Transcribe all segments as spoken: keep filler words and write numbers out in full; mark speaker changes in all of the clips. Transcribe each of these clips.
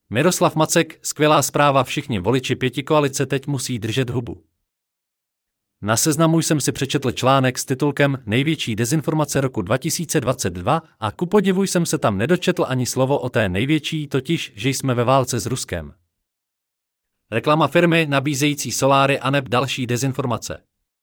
Speaker 1: Miroslav Macek, skvělá zpráva, všichni voliči pětikoalice teď musí držet hubu. Na Seznamu jsem si přečetl článek s titulkem Největší dezinformace roku dva tisíce dvacet dva a ku podivu jsem se tam nedočetl ani slovo o té největší, totiž, že jsme ve válce s Ruskem. Reklama firmy nabízející soláry aneb další dezinformace.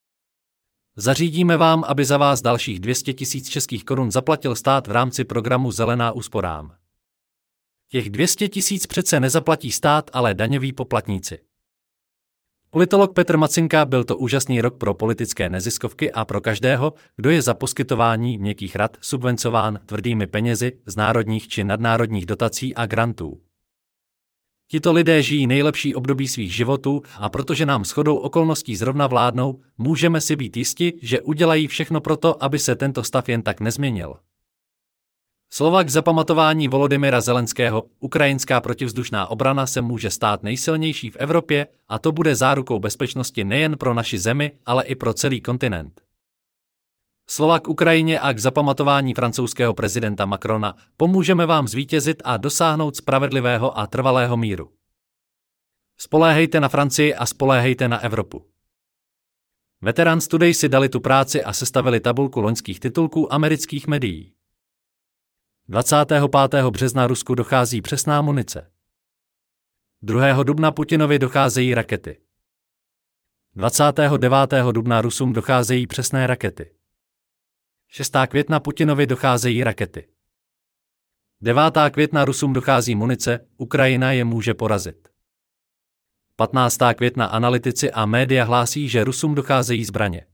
Speaker 1: Zařídíme vám, aby za vás dalších dvě stě tisíc českých korun zaplatil stát v rámci programu Zelená úsporám. Těch dvě stě tisíc přece nezaplatí stát, ale daňoví poplatníci. Politolog Petr Macinka: byl to úžasný rok pro politické neziskovky a pro každého, kdo je za poskytování měkkých rad subvencován tvrdými penězi z národních či nadnárodních dotací a grantů. Tito lidé žijí nejlepší období svých životů a protože nám shodou okolností zrovna vládnou, můžeme si být jisti, že udělají všechno proto, aby se tento stav jen tak nezměnil. Slova k zapamatování Volodymyra Zelenského: ukrajinská protivzdušná obrana se může stát nejsilnější v Evropě a to bude zárukou bezpečnosti nejen pro naši zemi, ale i pro celý kontinent. Slova k Ukrajině a k zapamatování francouzského prezidenta Macrona: pomůžeme vám zvítězit a dosáhnout spravedlivého a trvalého míru. Spoléhejte na Francii a spoléhejte na Evropu. Veterans Today si dali tu práci a sestavili tabulku loňských titulků amerických médií. dvacátého pátého března Rusku dochází přesná munice. druhého dubna Putinovi docházejí rakety. dvacátého devátého dubna Rusům docházejí přesné rakety. šestého května Putinovi docházejí rakety. devátého května Rusům dochází munice, Ukrajina je může porazit. patnáctého května analytici a média hlásí, že Rusům docházejí zbraně.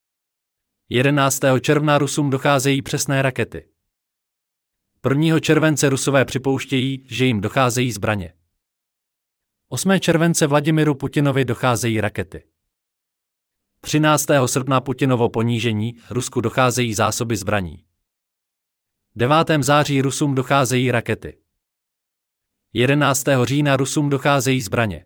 Speaker 1: jedenáctého června Rusům docházejí přesné rakety. prvního července Rusové připouštějí, že jim docházejí zbraně. osmého července Vladimiru Putinovi docházejí rakety. třináctého srpna Putinovo ponížení, Rusku docházejí zásoby zbraní. devátého září Rusům docházejí rakety. jedenáctého října Rusům docházejí zbraně.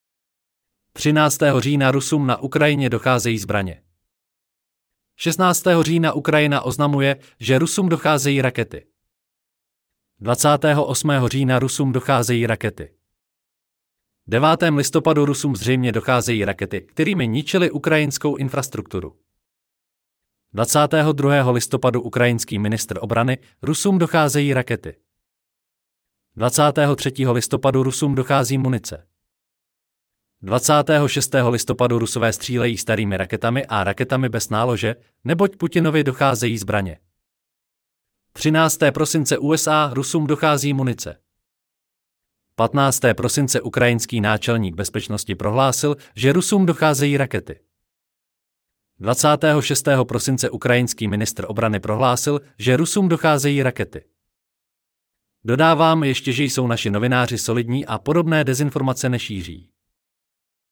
Speaker 1: třináctého října Rusům na Ukrajině docházejí zbraně. šestnáctého října Ukrajina oznamuje, že Rusům docházejí rakety. dvacátého osmého října Rusům docházejí rakety. devátého listopadu Rusům zřejmě docházejí rakety, kterými ničili ukrajinskou infrastrukturu. dvacátého druhého listopadu ukrajinský ministr obrany: Rusům docházejí rakety. dvacátého třetího listopadu Rusům dochází munice. dvacátého šestého listopadu Rusové střílejí starými raketami a raketami bez nálože, neboť Putinovi docházejí zbraně. třináctého prosince U S A: Rusům dochází munice. patnáctého prosince ukrajinský náčelník bezpečnosti prohlásil, že Rusům docházejí rakety. dvacátého šestého prosince ukrajinský ministr obrany prohlásil, že Rusům docházejí rakety. Dodávám ještě, že jsou naši novináři solidní a podobné dezinformace nešíří.